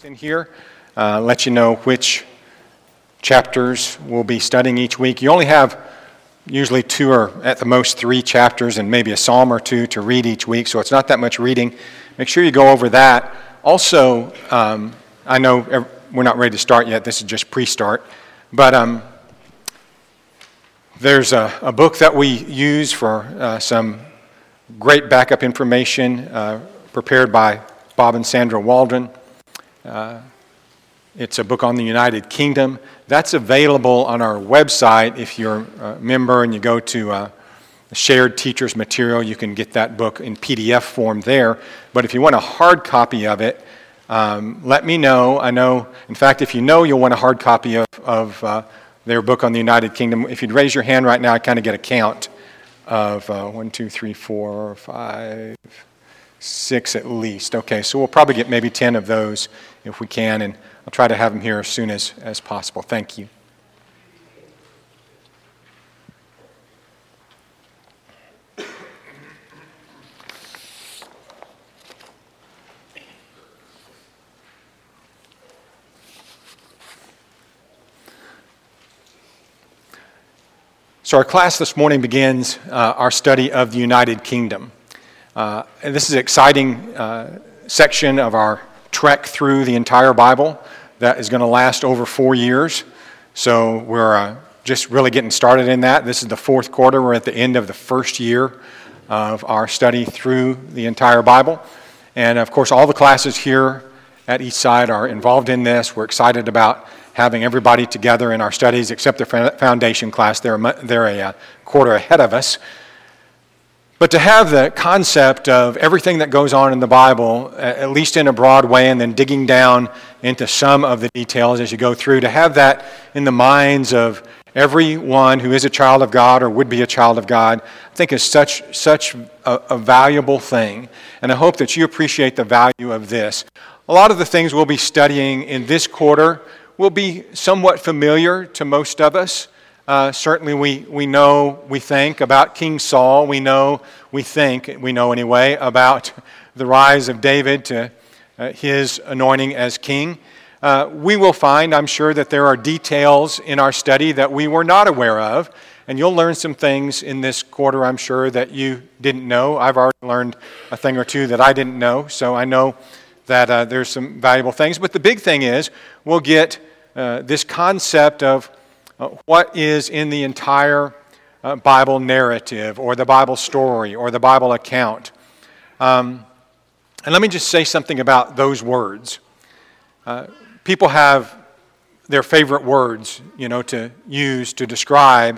in here, let you know which chapters we'll be studying each week. You only have usually 2 or at the most 3 chapters and maybe a psalm or 2 to read each week, so it's not that much reading. Make sure you go over that. Also, I know we're not ready to start yet. This is just pre-start. But there's a book that we use for some great backup information prepared by Bob and Sandra Waldron. It's a book on the United Kingdom. That's available on our website. If you're a member and you go to shared teachers material, you can get that book in PDF form there. But if you want a hard copy of it, let me know. I know, in fact, if you know you'll want a hard copy of their book on the United Kingdom, if you'd raise your hand right now, I kind of get a count of 1, 2, 3, 4, 5, 6 at least. Okay, so we'll probably get maybe 10 of those if we can, and I'll try to have them here as soon as possible. Thank you. So our class this morning begins our study of the United Kingdom. And this is an exciting section of our trek through the entire Bible that is going to last over 4 years. So we're just really getting started in that. This is the 4th quarter. We're at the end of the first year of our study through the entire Bible. And of course, all the classes here at Eastside are involved in this. We're excited about having everybody together in our studies, except the foundation class. They're a quarter ahead of us. But to have the concept of everything that goes on in the Bible, at least in a broad way, and then digging down into some of the details as you go through, to have that in the minds of everyone who is a child of God or would be a child of God, I think is such a valuable thing. And I hope that you appreciate the value of this. A lot of the things we'll be studying in this quarter will be somewhat familiar to most of us. Certainly we think about King Saul. We know anyway, about the rise of David to his anointing as king. We will find, I'm sure, that there are details in our study that we were not aware of, and you'll learn some things in this quarter, I'm sure, that you didn't know. I've already learned a thing or two that I didn't know, so I know that there's some valuable things. But the big thing is we'll get this concept of what is in the entire Bible narrative or the Bible story or the Bible account. And let me just say something about those words. People have their favorite words, to use to describe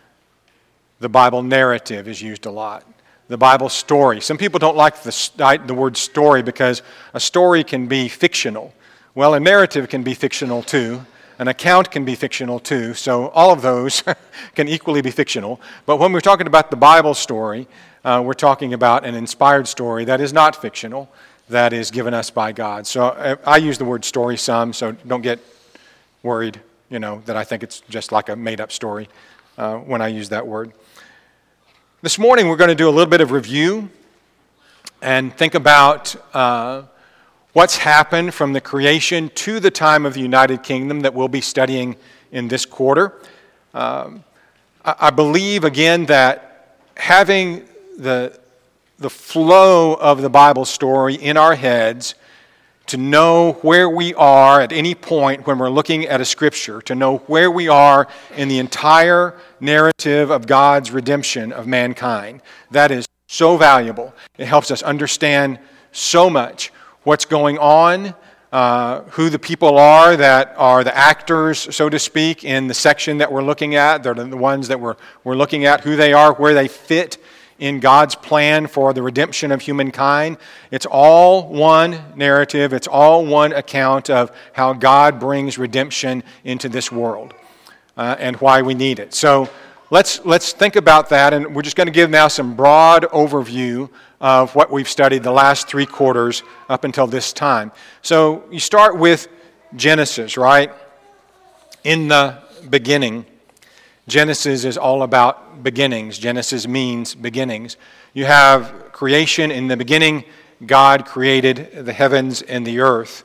the Bible narrative is used a lot. The Bible story. Some people don't like the word story because a story can be fictional. Well, a narrative can be fictional too. An account can be fictional too. So all of those can equally be fictional. But when we're talking about the Bible story, we're talking about an inspired story that is not fictional, that is given us by God. So I use the word story some, so don't get worried, that I think it's just like a made-up story when I use that word. This morning we're going to do a little bit of review and think about what's happened from the creation to the time of the United Kingdom that we'll be studying in this quarter. I believe, again, that having the flow of the Bible story in our heads, to know where we are at any point when we're looking at a scripture, to know where we are in the entire narrative of God's redemption of mankind, that is so valuable. It helps us understand so much what's going on, who the people are that are the actors, so to speak, in the section that we're looking at. They're the ones that we're looking at, who they are, where they fit in God's plan for the redemption of humankind. It's all one narrative. It's all one account of how God brings redemption into this world and why we need it. So let's think about that, and we're just going to give now some broad overview of what we've studied the last 3 quarters up until this time. So you start with Genesis, right? In the beginning. Genesis is all about beginnings. Genesis means beginnings. You have creation. In the beginning, God created the heavens and the earth.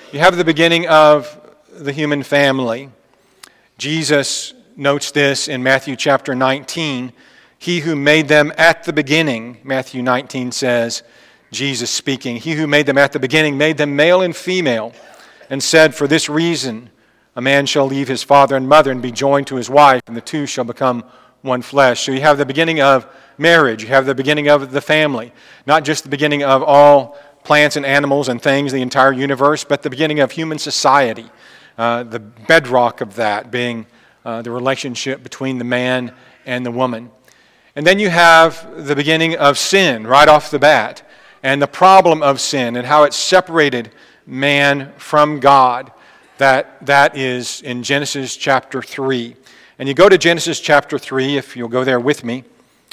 You have the beginning of the human family. Jesus notes this in Matthew chapter 19. He who made them at the beginning, Matthew 19 says, Jesus speaking, he who made them at the beginning made them male and female, and said, for this reason a man shall leave his father and mother and be joined to his wife, and the two shall become one flesh. So you have the beginning of marriage, you have the beginning of the family, not just the beginning of all plants and animals and things, the entire universe, but the beginning of human society, the bedrock of that being the relationship between the man and the woman. And then you have the beginning of sin right off the bat, and the problem of sin and how it separated man from God. That is in Genesis chapter 3. And you go to Genesis chapter 3, if you'll go there with me.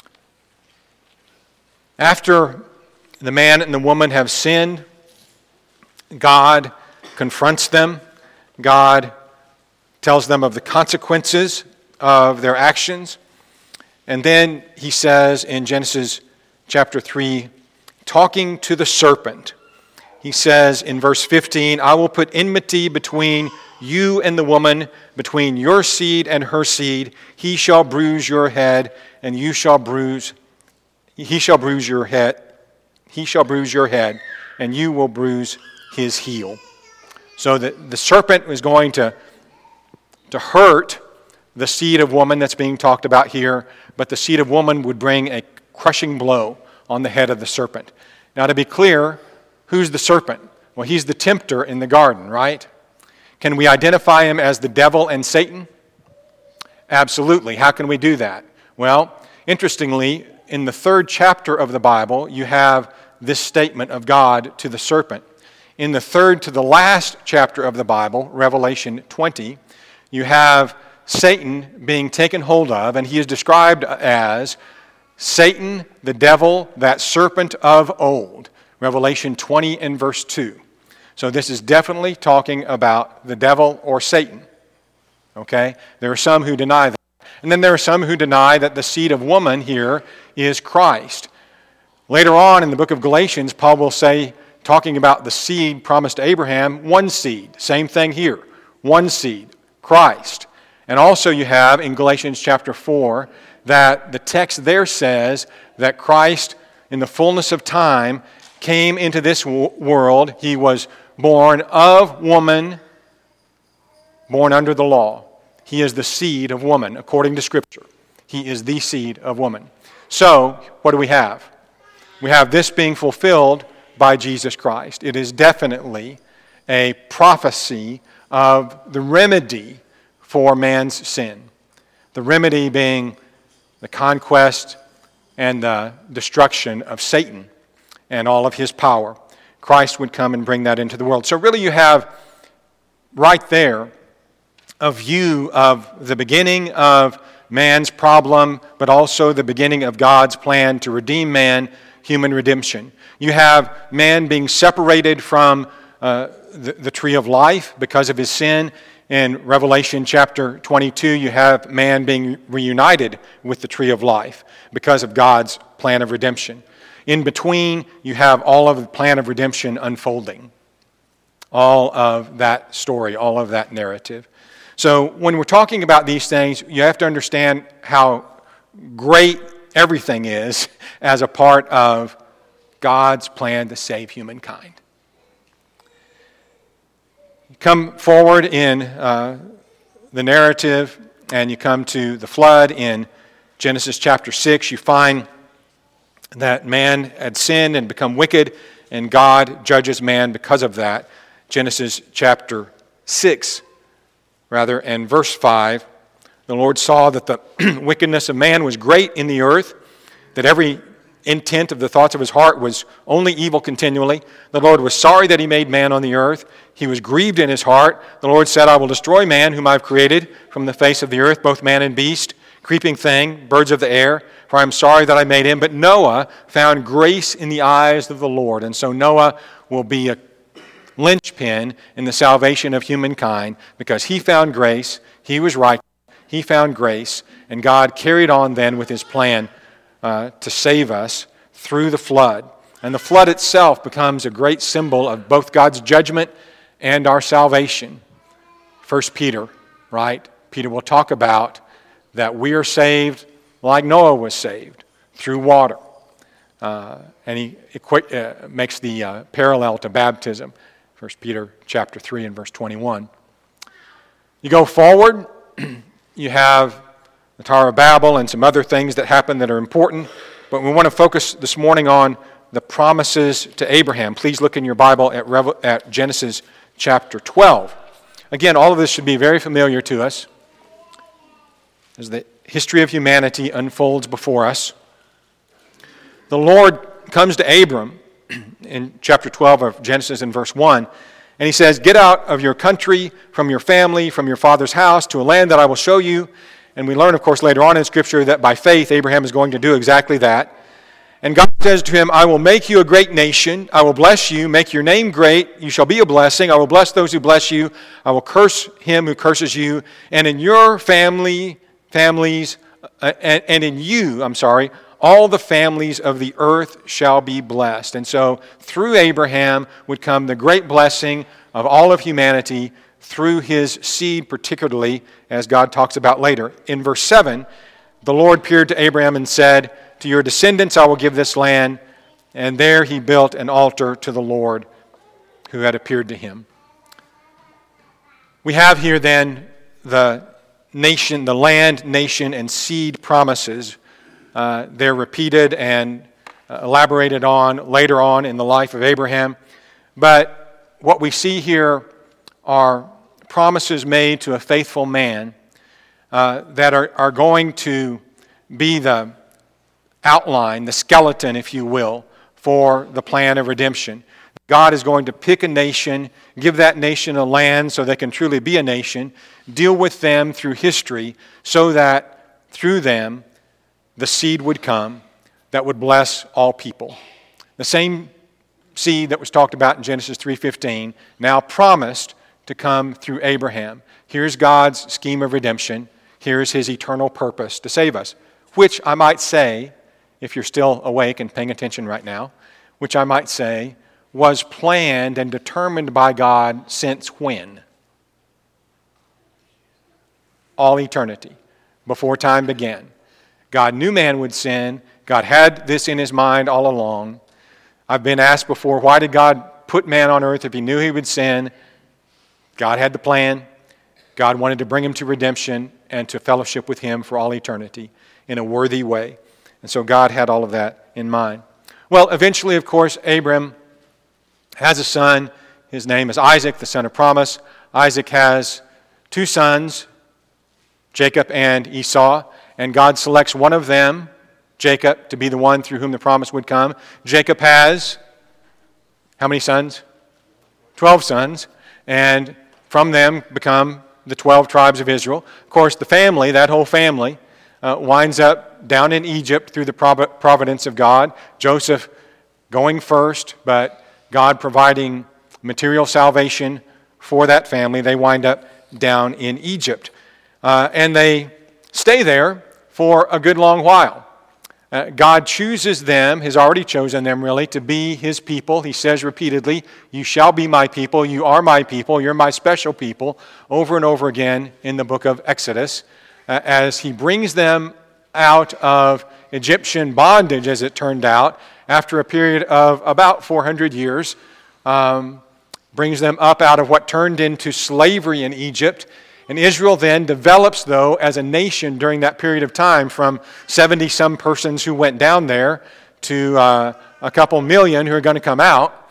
After the man and the woman have sinned, God confronts them. God tells them of the consequences of their actions. And then he says in Genesis chapter 3, talking to the serpent, he says in verse 15, I will put enmity between you and the woman, between your seed and her seed. He shall bruise your head, and he shall bruise your head, and you will bruise his heel. So the serpent was going to hurt the seed of woman that's being talked about here, but the seed of woman would bring a crushing blow on the head of the serpent. Now, to be clear, who's the serpent? Well, he's the tempter in the garden, right? Can we identify him as the devil and Satan? Absolutely. How can we do that? Well, interestingly, in the 3rd chapter of the Bible, you have this statement of God to the serpent. In the 3rd to the last chapter of the Bible, Revelation 20, you have Satan being taken hold of, and he is described as Satan, the devil, that serpent of old. Revelation 20 and verse 2. So this is definitely talking about the devil or Satan. Okay? There are some who deny that. And then there are some who deny that the seed of woman here is Christ. Later on in the book of Galatians, Paul will say, talking about the seed promised to Abraham, one seed. Same thing here. One seed, Christ. And also you have in Galatians chapter 4 that the text there says that Christ, in the fullness of time, came into this world. He was born of woman, born under the law. He is the seed of woman, according to Scripture. He is the seed of woman. So, what do we have? We have this being fulfilled by Jesus Christ. It is definitely a prophecy of the remedy for man's sin. The remedy being the conquest and the destruction of Satan and all of his power. Christ would come and bring that into the world. So really you have right there a view of the beginning of man's problem, but also the beginning of God's plan to redeem man, human redemption. You have man being separated from the tree of life because of his sin. In Revelation chapter 22, you have man being reunited with the tree of life because of God's plan of redemption. In between, you have all of the plan of redemption unfolding. All of that story, all of that narrative. So when we're talking about these things, you have to understand how great everything is as a part of God's plan to save humankind. You come forward in the narrative and you come to the flood in Genesis chapter 6. You find that man had sinned and become wicked, and God judges man because of that. Genesis chapter 6, and verse 5, the Lord saw that the wickedness of man was great in the earth, that every intent of the thoughts of his heart was only evil continually. The Lord was sorry that he made man on the earth. He was grieved in his heart. The Lord said, I will destroy man whom I have created from the face of the earth, both man and beast, creeping thing, birds of the air, for I am sorry that I made him. But Noah found grace in the eyes of the Lord. And so Noah will be a linchpin in the salvation of humankind because he found grace, he was righteous, he found grace, and God carried on then with his plan to save us through the flood. And the flood itself becomes a great symbol of both God's judgment and our salvation. 1 Peter, right? Peter will talk about that we are saved like Noah was saved, through water. And he makes the parallel to baptism, 1 Peter chapter 3 and verse 21. You go forward, you have the Tower of Babel and some other things that happen that are important, but we want to focus this morning on the promises to Abraham. Please look in your Bible at Genesis chapter 12. Again, all of this should be very familiar to us as the history of humanity unfolds before us. The Lord comes to Abram in chapter 12 of Genesis in verse 1, and he says, "Get out of your country, from your family, from your father's house, to a land that I will show you." And we learn, of course, later on in Scripture that by faith Abraham is going to do exactly that. And God says to him, "I will make you a great nation. I will bless you, make your name great. You shall be a blessing. I will bless those who bless you. I will curse him who curses you. And in your families, and in you, all the families of the earth shall be blessed." And so through Abraham would come the great blessing of all of humanity through his seed particularly, as God talks about later. In verse 7, the Lord appeared to Abraham and said, "To your descendants I will give this land." And there he built an altar to the Lord who had appeared to him. We have here then the nation, the land, nation, and seed promises. They're repeated and elaborated on later on in the life of Abraham. But what we see here are promises made to a faithful man that are going to be the outline, the skeleton, if you will, for the plan of redemption. God is going to pick a nation, give that nation a land so they can truly be a nation, deal with them through history so that through them the seed would come that would bless all people. The same seed that was talked about in Genesis 3:15 now promised to come through Abraham. Here's God's scheme of redemption. Here's his eternal purpose to save us, which I might say, if you're still awake and paying attention right now, which I might say was planned and determined by God since when? All eternity, before time began. God knew man would sin. God had this in his mind all along. I've been asked before, why did God put man on earth if he knew he would sin? God had the plan. God wanted to bring him to redemption and to fellowship with him for all eternity in a worthy way. And so God had all of that in mind. Well, eventually, of course, Abram has a son. His name is Isaac, the son of promise. Isaac has two sons, Jacob and Esau, and God selects one of them, Jacob, to be the one through whom the promise would come. Jacob has how many sons? 12 sons, and from them become the 12 tribes of Israel. Of course, the family, that whole family, winds up down in Egypt through the providence of God. Joseph going first, but God providing material salvation for that family. They wind up down in Egypt. And they stay there for a good long while. God chooses them, has already chosen them really, to be his people. He says repeatedly, "You shall be my people, you are my people, you're my special people," over and over again in the book of Exodus, as he brings them out of Egyptian bondage, as it turned out, after a period of about 400 years, brings them up out of what turned into slavery in Egypt. And Israel then develops, though, as a nation during that period of time, from 70-some persons who went down there to a couple million who are going to come out.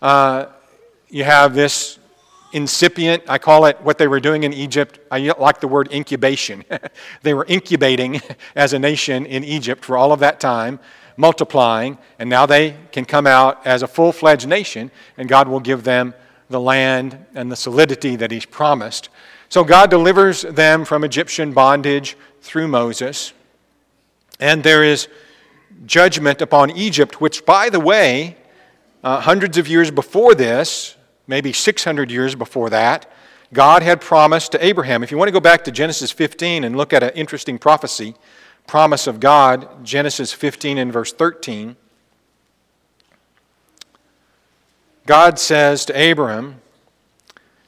You have this incipient, I call it what they were doing in Egypt. I like the word incubation. They were incubating as a nation in Egypt for all of that time, multiplying, and now they can come out as a full-fledged nation, and God will give them the land and the solidity that he's promised. So God delivers them from Egyptian bondage through Moses. And there is judgment upon Egypt, which, by the way, hundreds of years before this, maybe 600 years before that, God had promised to Abraham. If you want to go back to Genesis 15 and look at an interesting prophecy, promise of God, Genesis 15 and verse 13, God says to Abraham,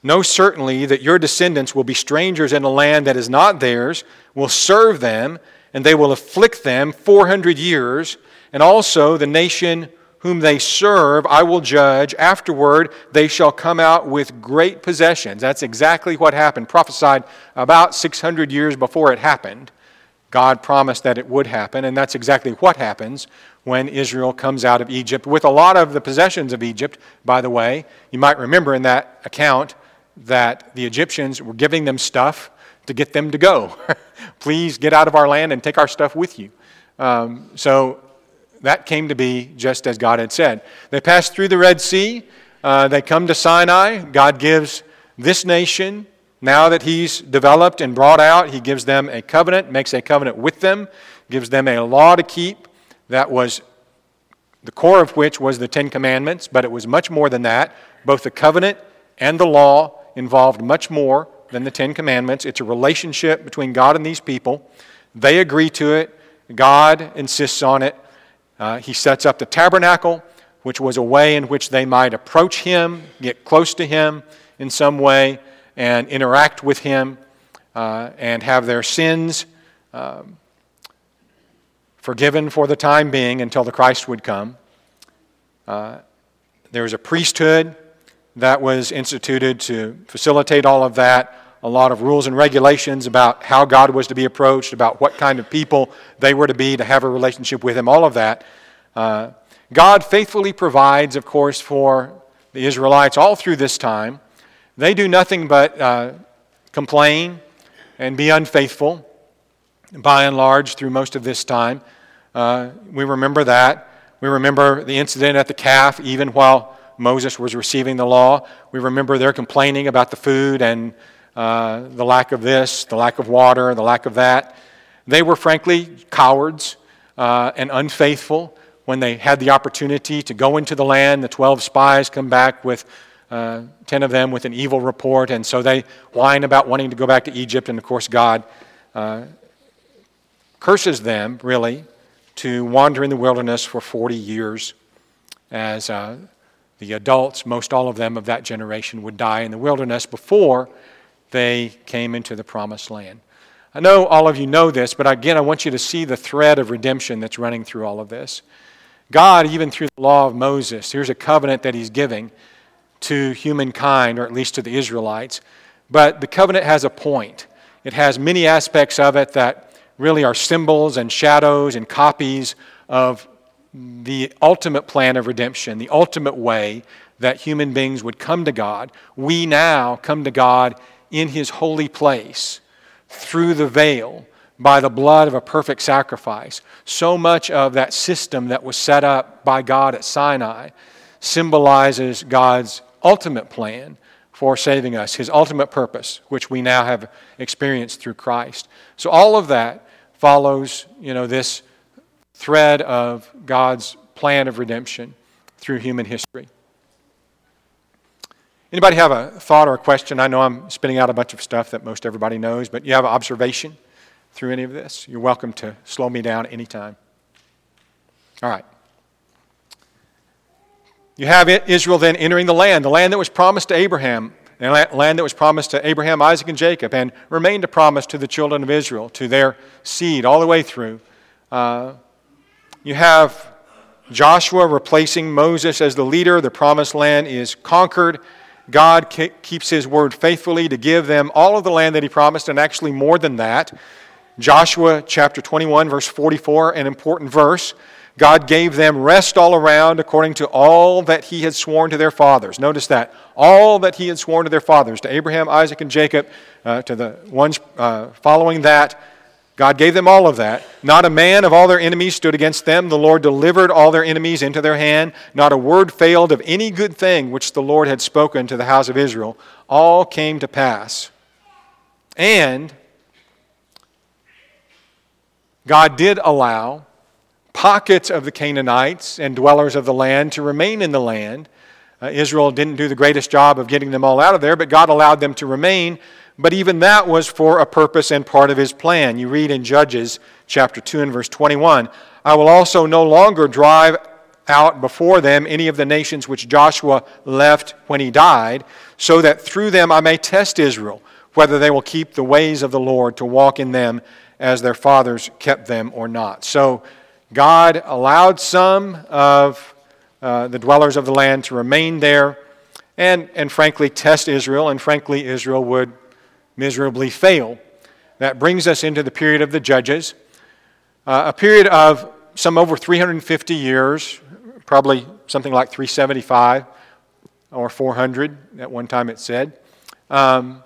know certainly that your descendants will be strangers in a land that is not theirs, will serve them, and they will afflict them 400 years, and also the nation whom they serve I will judge. Afterward they shall come out with great possessions. That's exactly what happened, prophesied about 600 years before it happened. God promised that it would happen, and that's exactly what happens when Israel comes out of Egypt with a lot of the possessions of Egypt, by the way. You might remember in that account that the Egyptians were giving them stuff to get them to go. Please get out of our land and take our stuff with you. So that came to be just as God had said. They passed through the Red Sea. They come to Sinai. God gives this nation, now that He's developed and brought out, He gives them a covenant, makes a covenant with them, gives them a law to keep. That was the core of which was the Ten Commandments, but it was much more than that. Both the covenant and the law involved much more than the Ten Commandments. It's a relationship between God and these people. They agree to it. God insists on it. He sets up the tabernacle, which was a way in which they might approach Him, get close to Him in some way, and interact with Him, and have their sins forgiven for the time being until the Christ would come. There was a priesthood that was instituted to facilitate all of that. A lot of rules and regulations about how God was to be approached, about what kind of people they were to be to have a relationship with Him, all of that. God faithfully provides, of course, for the Israelites all through this time. They do nothing but complain and be unfaithful, by and large, through most of this time. We remember that. We remember the incident at the calf, even while Moses was receiving the law. We remember their complaining about the food and the lack of this, the lack of water, the lack of that. They were frankly cowards and unfaithful when they had the opportunity to go into the land. The 12 spies come back with 10 of them with an evil report, and so they whine about wanting to go back to Egypt, and of course God curses them, really, to wander in the wilderness for 40 years as the adults, most all of them of that generation, would die in the wilderness before they came into the promised land. I know all of you know this, but again, I want you to see the thread of redemption that's running through all of this. God, even through the law of Moses, here's a covenant that He's giving to humankind, or at least to the Israelites. But the covenant has a point. It has many aspects of it that really are symbols and shadows and copies of the ultimate plan of redemption, the ultimate way that human beings would come to God. We now come to God in His holy place through the veil by the blood of a perfect sacrifice. So much of that system that was set up by God at Sinai symbolizes God's ultimate plan for saving us, His ultimate purpose, which we now have experienced through Christ. So all of that follows, this thread of God's plan of redemption through human history. Anybody have a thought or a question? I know I'm spitting out a bunch of stuff that most everybody knows, but you have an observation through any of this? You're welcome to slow me down anytime. All right. You have Israel then entering the land that was promised to Abraham, the land that was promised to Abraham, Isaac, and Jacob, and remained a promise to the children of Israel, to their seed all the way through. You have Joshua replacing Moses as the leader. The promised land is conquered. God keeps His word faithfully to give them all of the land that He promised, and actually more than that. Joshua chapter 21, verse 44, an important verse. God gave them rest all around according to all that He had sworn to their fathers. Notice that. All that He had sworn to their fathers, to Abraham, Isaac, and Jacob, to the ones following that, God gave them all of that. Not a man of all their enemies stood against them. The Lord delivered all their enemies into their hand. Not a word failed of any good thing which the Lord had spoken to the house of Israel. All came to pass. And God did allow pockets of the Canaanites and dwellers of the land to remain in the land. Israel didn't do the greatest job of getting them all out of there, but God allowed them to remain. But even that was for a purpose and part of His plan. You read in Judges chapter 2 and verse 21, I will also no longer drive out before them any of the nations which Joshua left when he died, so that through them I may test Israel, whether they will keep the ways of the Lord to walk in them as their fathers kept them or not. So God allowed some of the dwellers of the land to remain there and frankly test Israel, and frankly Israel would miserably fail. That brings us into the period of the Judges, a period of some over 350 years, probably something like 375 or 400 at one time it said. You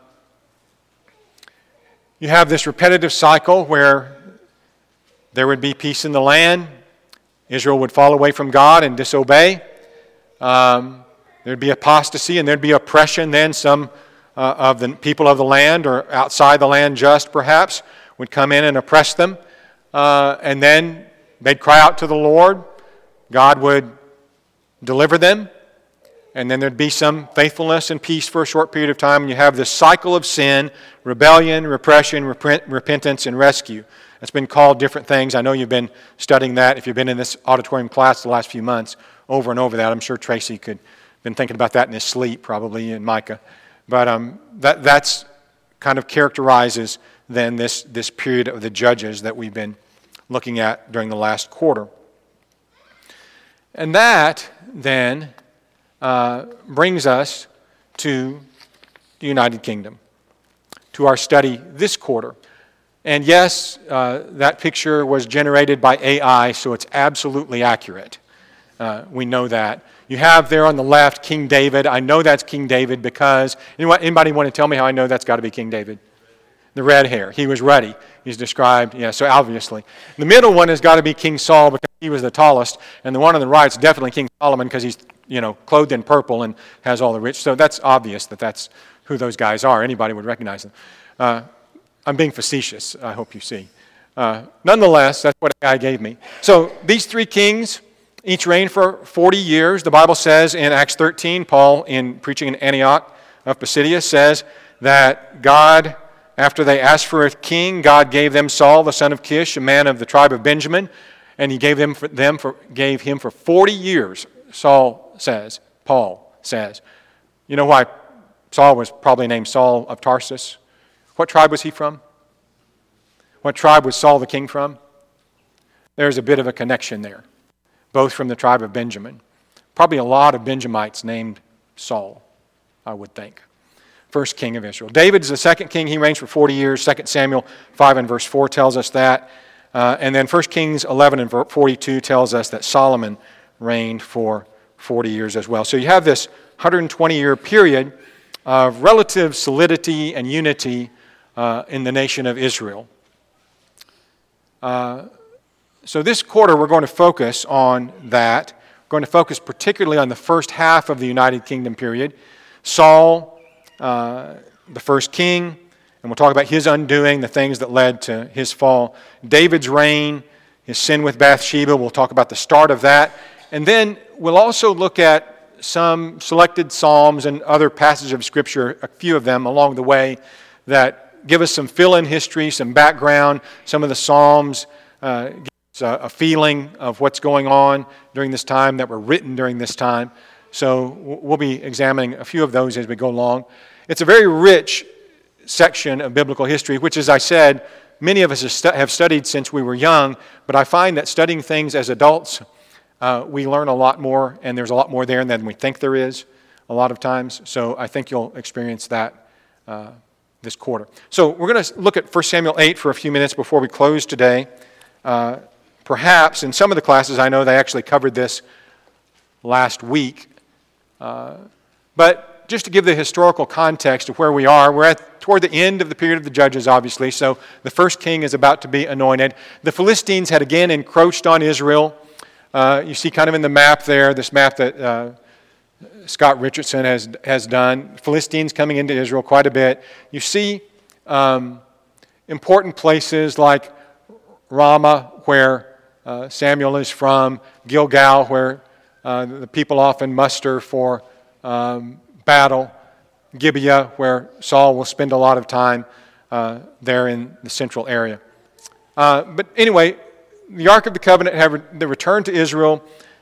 have this repetitive cycle where there would be peace in the land, Israel would fall away from God and disobey. There'd be apostasy and there'd be oppression. Then some of the people of the land, or outside the land just perhaps, would come in and oppress them. And then they'd cry out to the Lord. God would deliver them. And then there'd be some faithfulness and peace for a short period of time. And you have this cycle of sin, rebellion, repression, repentance, and rescue. It's been called different things. I know you've been studying that. If you've been in this auditorium class the last few months, over and over that. I'm sure Tracy could have been thinking about that in his sleep, probably, and Micah. But that's kind of characterizes then this period of the Judges that we've been looking at during the last quarter. And that then brings us to the United Kingdom, to our study this quarter. And yes, that picture was generated by AI, so it's absolutely accurate. We know that. You have there on the left King David. I know that's King David because, anybody want to tell me how I know that's got to be King David? The red hair. He was ruddy. He's described, so obviously. The middle one has got to be King Saul because he was the tallest. And the one on the right is definitely King Solomon because he's, clothed in purple and has all the rich. So that's obvious that that's who those guys are. Anybody would recognize them. I'm being facetious, I hope you see. Nonetheless, that's what AI gave me. So these three kings each reigned for 40 years. The Bible says in Acts 13, Paul, in preaching in Antioch of Pisidia, says that God, after they asked for a king, God gave them Saul, the son of Kish, a man of the tribe of Benjamin, and he gave him for 40 years, Paul says. You know why Saul was probably named Saul of Tarsus? What tribe was he from? What tribe was Saul the king from? There's a bit of a connection there, both from the tribe of Benjamin. Probably a lot of Benjamites named Saul, I would think. First king of Israel. David's the second king. He reigns for 40 years. 2 Samuel 5 and verse 4 tells us that. And then 1 Kings 11 and 42 tells us that Solomon reigned for 40 years as well. So you have this 120-year period of relative solidity and unity in the nation of Israel. So this quarter we're going to focus on that. We're going to focus particularly on the first half of the United Kingdom period. Saul, the first king, and we'll talk about his undoing, the things that led to his fall. David's reign, his sin with Bathsheba, we'll talk about the start of that. And then we'll also look at some selected psalms and other passages of Scripture, a few of them along the way, that give us some fill-in history, some background. Some of the psalms give us a feeling of what's going on during this time, that were written during this time. So we'll be examining a few of those as we go along. It's a very rich section of biblical history, which, as I said, many of us have studied since we were young, but I find that studying things as adults, we learn a lot more, and there's a lot more there than we think there is a lot of times. So I think you'll experience that this quarter. So we're going to look at 1 Samuel 8 for a few minutes before we close today. Perhaps in some of the classes, I know they actually covered this last week. But just to give the historical context of where we are, we're toward the end of the period of the Judges, obviously. So the first king is about to be anointed. The Philistines had again encroached on Israel. You see kind of in the map there, this map that Scott Richardson has done. Philistines coming into Israel quite a bit. You see important places like Ramah, where Samuel is from, Gilgal, where the people often muster for battle, Gibeah, where Saul will spend a lot of time there in the central area. But anyway, the Ark of the Covenant had returned to Israel,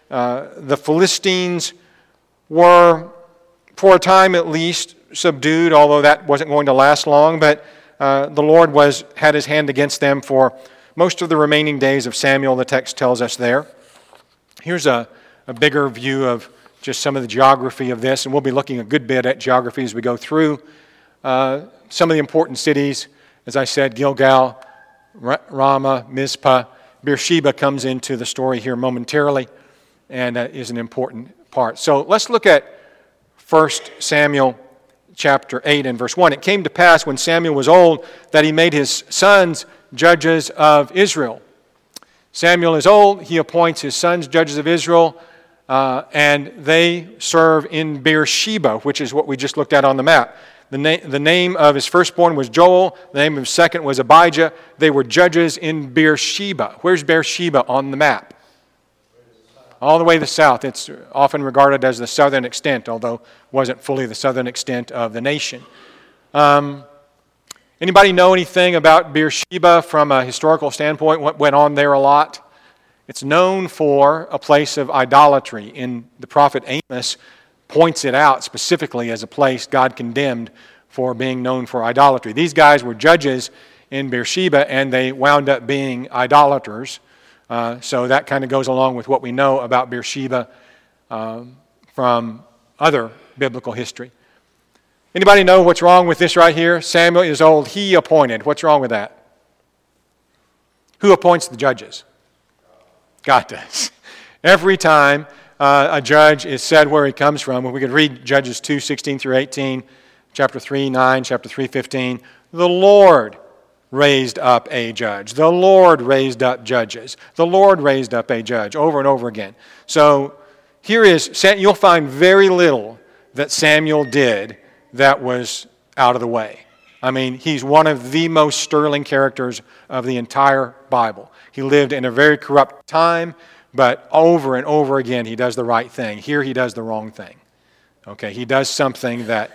The Philistines were, for a time at least, subdued, although that wasn't going to last long. But the Lord had his hand against them for most of the remaining days of Samuel, the text tells us there. Here's a bigger view of just some of the geography of this, and we'll be looking a good bit at geography as we go through. Some of the important cities, as I said, Gilgal, Ramah, Mizpah. Beersheba comes into the story here momentarily and is an important part. So let's look at 1 Samuel chapter 8 and verse 1. It came to pass when Samuel was old that he made his sons judges of Israel. Samuel is old. He appoints his sons judges of Israel, and they serve in Beersheba, which is what we just looked at on the map. The name of his firstborn was Joel. The name of his second was Abijah. They were judges in Beersheba. Where's Beersheba on the map? All the way to the south. It's often regarded as the southern extent, although it wasn't fully the southern extent of the nation. Anybody know anything about Beersheba from a historical standpoint? What went on there a lot? It's known for a place of idolatry. The prophet Amos points it out specifically as a place God condemned for being known for idolatry. These guys were judges in Beersheba, and they wound up being idolaters. So that kind of goes along with what we know about Beersheba from other biblical history. Anybody know what's wrong with this right here? Samuel is old. He appointed. What's wrong with that? Who appoints the judges? God does. Every time a judge is said where he comes from, we could read Judges 2, 16 through 18, chapter 3, 9, chapter 3, 15. The Lord raised up a judge. The Lord raised up judges. The Lord raised up a judge over and over again. So here you'll find very little that Samuel did that was out of the way. I mean, he's one of the most sterling characters of the entire Bible. He lived in a very corrupt time, but over and over again he does the right thing. Here he does the wrong thing. Okay, he does something that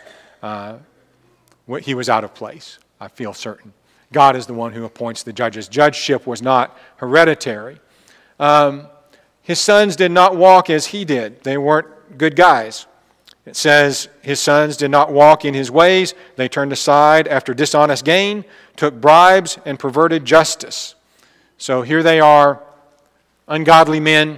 he was out of place, I feel certain. God is the one who appoints the judges. Judgeship was not hereditary. His sons did not walk as he did. They weren't good guys. It says, his sons did not walk in his ways. They turned aside after dishonest gain, took bribes, and perverted justice. So here they are, ungodly men.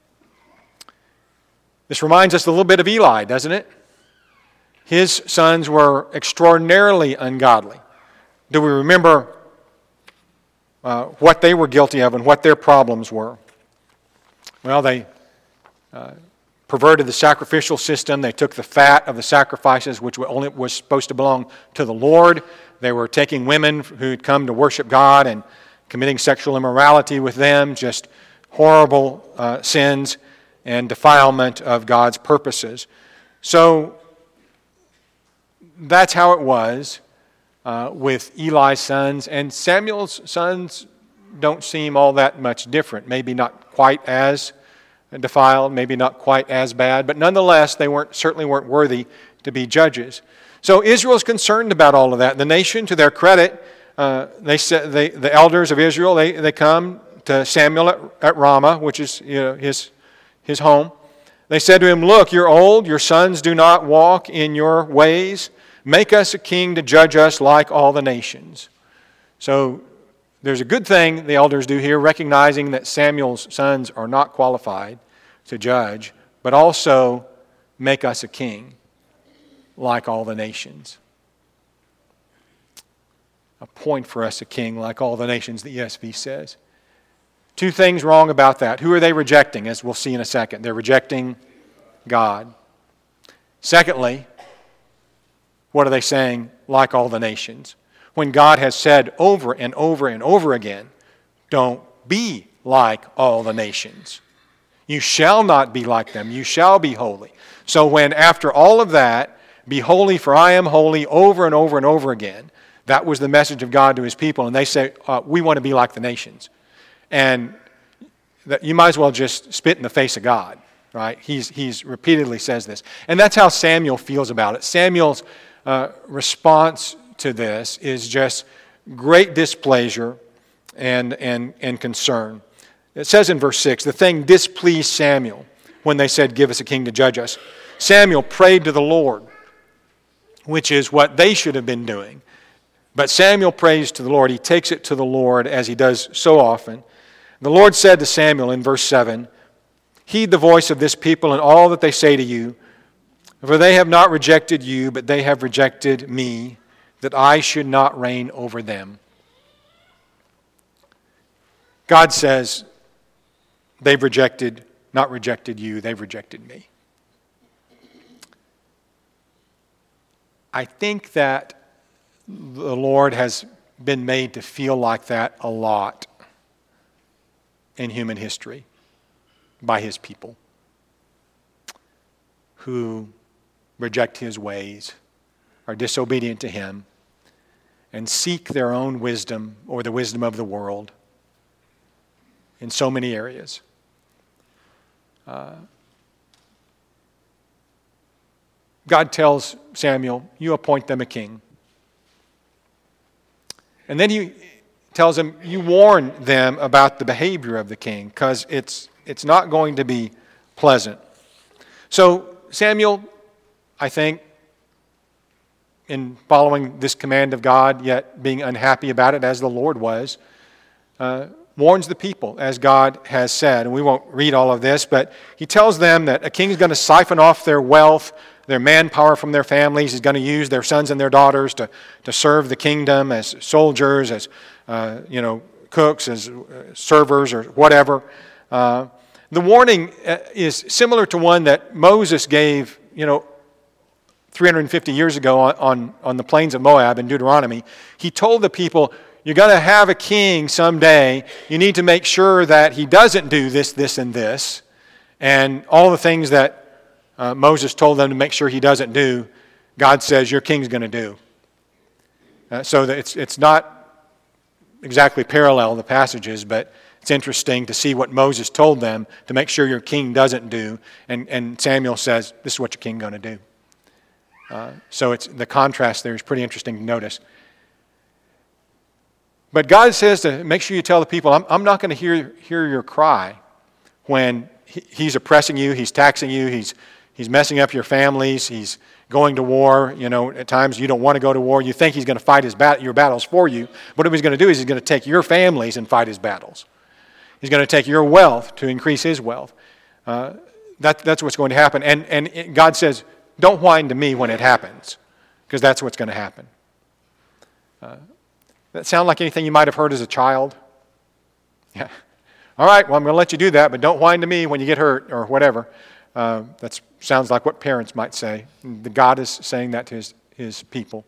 This reminds us a little bit of Eli, doesn't it? His sons were extraordinarily ungodly. Do we remember what they were guilty of and what their problems were? Well, they perverted the sacrificial system. They took the fat of the sacrifices, which only was supposed to belong to the Lord. They were taking women who had come to worship God and committing sexual immorality with them, just horrible sins and defilement of God's purposes. So that's how it was with Eli's sons. And Samuel's sons don't seem all that much different. Maybe not quite as defiled, maybe not quite as bad, but nonetheless, they certainly weren't worthy to be judges. So Israel's concerned about all of that. The nation, to their credit, the elders of Israel, they come to Samuel at Ramah, which is his home. They said to him, "Look, you're old, your sons do not walk in your ways. Make us a king to judge us like all the nations." So there's a good thing the elders do here, recognizing that Samuel's sons are not qualified to judge, but also make us a king like all the nations. Appoint for us a king like all the nations, the ESV says. Two things wrong about that. Who are they rejecting, as we'll see in a second? They're rejecting God. Secondly, what are they saying? Like all the nations. When God has said over and over and over again, don't be like all the nations. You shall not be like them. You shall be holy. So when after all of that, be holy for I am holy over and over and over again, that was the message of God to his people. And they say, we want to be like the nations. And you might as well just spit in the face of God, right? He's repeatedly says this. And that's how Samuel feels about it. Samuel's response to this is just great displeasure and concern. It says in verse 6, the thing displeased Samuel. when they said, "Give us a king to judge us." Samuel prayed to the Lord, which is what they should have been doing. But Samuel prays to the Lord. He takes it to the Lord, as he does so often. The Lord said to Samuel in verse 7, "Heed the voice of this people and all that they say to you, for they have not rejected you, but they have rejected me, that I should not reign over them." God says, they've not rejected you, they've rejected me. I think that the Lord has been made to feel like that a lot in human history by His people who reject His ways, are disobedient to Him, and seek their own wisdom or the wisdom of the world in so many areas. God tells Samuel, "You appoint them a king." And then He tells him, "You warn them about the behavior of the king, because it's not going to be pleasant." So Samuel, I think, in following this command of God, yet being unhappy about it, as the Lord was, warns the people, as God has said. And we won't read all of this, but he tells them that a king is going to siphon off their wealth, their manpower from their families. He's going to use their sons and their daughters to serve the kingdom as soldiers, as cooks, as servers, or whatever. The warning is similar to one that Moses gave, 350 years ago on the plains of Moab in Deuteronomy. He told the people, "You're going to have a king someday. You need to make sure that he doesn't do this, this, and this." And all the things that Moses told them to make sure he doesn't do, God says your king's going to do. So that it's not exactly parallel, the passages, but it's interesting to see what Moses told them to make sure your king doesn't do. And Samuel says, this is what your king's going to do. So it's the contrast there is pretty interesting to notice. But God says to make sure you tell the people, I'm not going to hear your cry when He's oppressing you, He's taxing you, He's messing up your families, He's going to war. At times you don't want to go to war. You think He's going to fight your battles for you. But what He's going to do is He's going to take your families and fight His battles. He's going to take your wealth to increase His wealth. That's what's going to happen. And God says, don't whine to me when it happens, because that's what's going to happen. That sound like anything you might have heard as a child? Yeah. All right, well, I'm going to let you do that, but don't whine to me when you get hurt or whatever. That sounds like what parents might say. God is saying that to His people.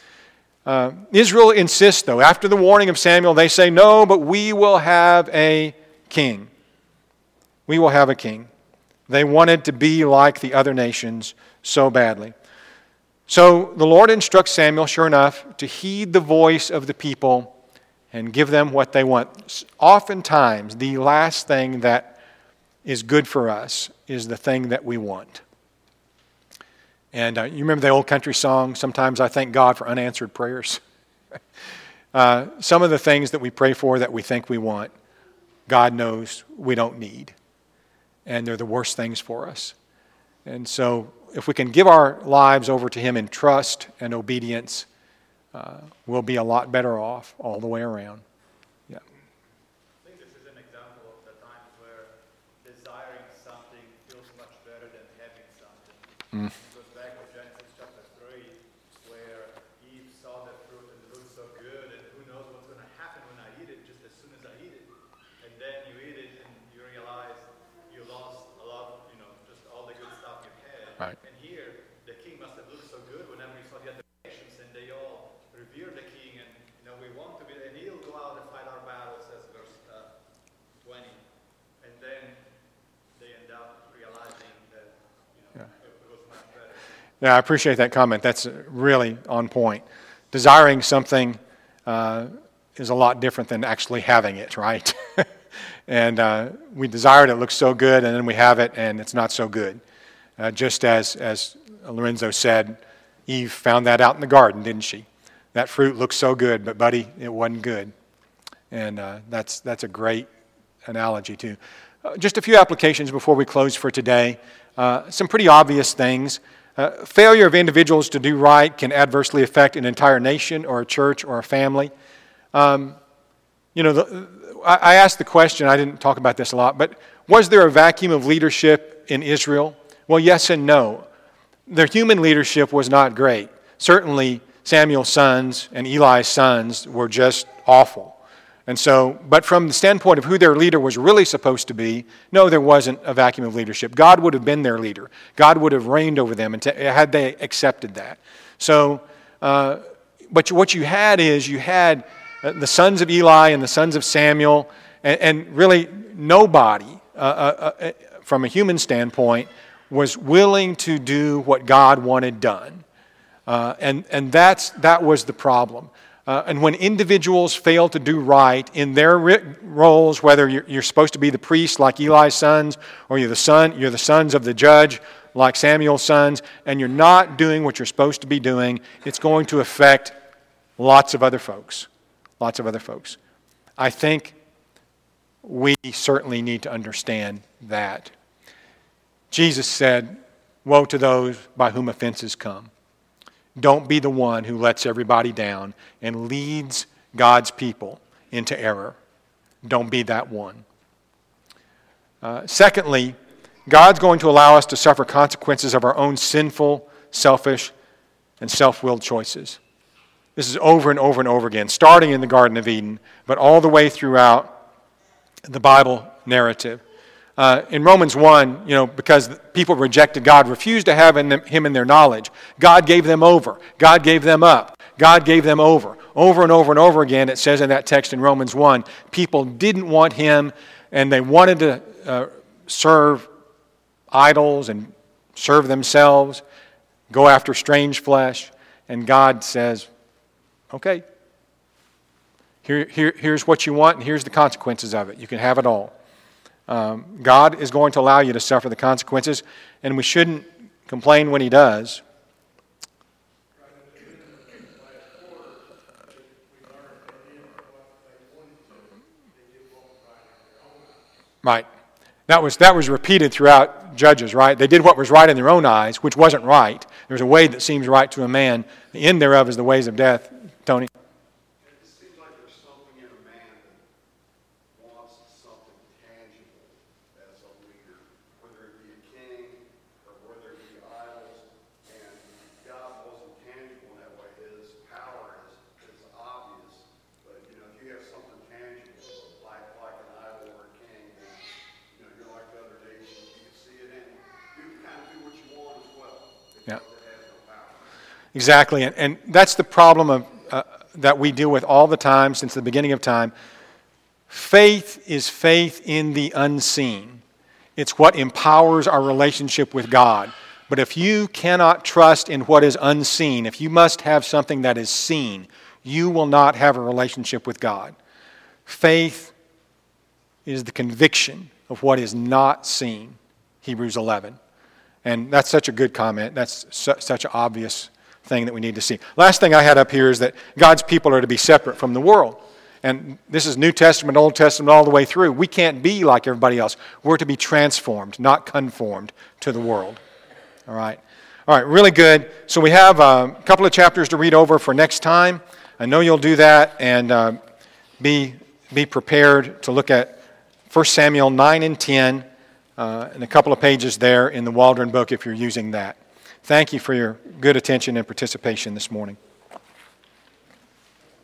Israel insists, though. After the warning of Samuel, they say, "No, but we will have a king. We will have a king." They wanted to be like the other nations so badly. So the Lord instructs Samuel, sure enough, to heed the voice of the people and give them what they want. Oftentimes, the last thing that is good for us is the thing that we want. And you remember the old country song, "Sometimes I thank God for unanswered prayers." Some of the things that we pray for that we think we want, God knows we don't need. And they're the worst things for us. And so if we can give our lives over to Him in trust and obedience, we'll be a lot better off all the way around. Yeah. I think this is an example of the times where desiring something feels much better than having something. It goes back to Genesis chapter 3, where Eve saw the fruit and it looked so good, and who knows what's going to happen when I eat it, just as soon as I eat it. And then you eat it and you realize you lost a lot, just all the good stuff you had. Right. And here, the king must have looked so good whenever he saw the other nations, and they all revere the king, and we want to be, and he'll go out and fight our battles, says verse 20. And then they end up realizing that it was much better. Yeah, I appreciate that comment. That's really on point. Desiring something is a lot different than actually having it, right? And we desire it, it looks so good, and then we have it, and it's not so good. Just as Lorenzo said, Eve found that out in the garden, didn't she? That fruit looks so good, but buddy, it wasn't good. And that's a great analogy too. Just a few applications before we close for today. Some pretty obvious things. Failure of individuals to do right can adversely affect an entire nation or a church or a family. I asked the question, I didn't talk about this a lot, but was there a vacuum of leadership in Israel? Well, yes and no. Their human leadership was not great. Certainly, Samuel's sons and Eli's sons were just awful. And so, but from the standpoint of who their leader was really supposed to be, no, there wasn't a vacuum of leadership. God would have been their leader. God would have reigned over them had they accepted that. So, but what you had is you had the sons of Eli and the sons of Samuel, and really nobody, from a human standpoint, was willing to do what God wanted done. And that was the problem. And when individuals fail to do right in their roles, whether you're supposed to be the priest like Eli's sons, or you're the sons of the judge like Samuel's sons, and you're not doing what you're supposed to be doing, it's going to affect lots of other folks. Lots of other folks. I think we certainly need to understand that. Jesus said, "Woe to those by whom offenses come." Don't be the one who lets everybody down and leads God's people into error. Don't be that one. Secondly, God's going to allow us to suffer consequences of our own sinful, selfish, and self-willed choices. This is over and over and over again, starting in the Garden of Eden, but all the way throughout the Bible narrative. In Romans 1, because people rejected God, refused to have Him in their knowledge, God gave them over. God gave them up. God gave them over. Over and over and over again, it says in that text in Romans 1, people didn't want Him, and they wanted to serve idols and serve themselves, go after strange flesh, and God says, okay, here's what you want, and here's the consequences of it. You can have it all. God is going to allow you to suffer the consequences, and we shouldn't complain when He does. Right. That was repeated throughout Judges, right? They did what was right in their own eyes, which wasn't right. There's a way that seems right to a man. The end thereof is the ways of death. Tony? Exactly, and that's the problem that we deal with all the time since the beginning of time. Faith is faith in the unseen. It's what empowers our relationship with God. But if you cannot trust in what is unseen, if you must have something that is seen, you will not have a relationship with God. Faith is the conviction of what is not seen, Hebrews 11. And that's such a good comment. That's such an obvious thing that we need to see. Last thing I had up here is that God's people are to be separate from the world. And this is New Testament, Old Testament, all the way through. We can't be like everybody else. We're to be transformed, not conformed to the world. All right, really good. So we have a couple of chapters to read over for next time. I know you'll do that, and be prepared to look at 1 Samuel 9 and 10, and a couple of pages there in the Waldron book if you're using that. Thank you for your good attention and participation this morning.